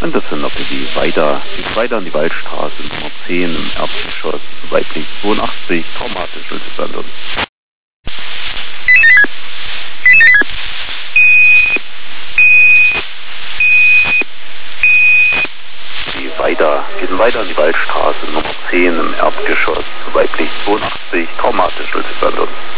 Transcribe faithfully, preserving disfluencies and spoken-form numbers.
Und das sind noch die weiter, geht weiter an die Waldstraße, Nummer zehn im Erdgeschoss, weiblich zweiundachtzig, traumatisch, Hilfeslandung. Die weiter, geht weiter an die Waldstraße, Nummer zehn im Erdgeschoss, weiblich zweiundachtzig, traumatisch, Hilfeslandung.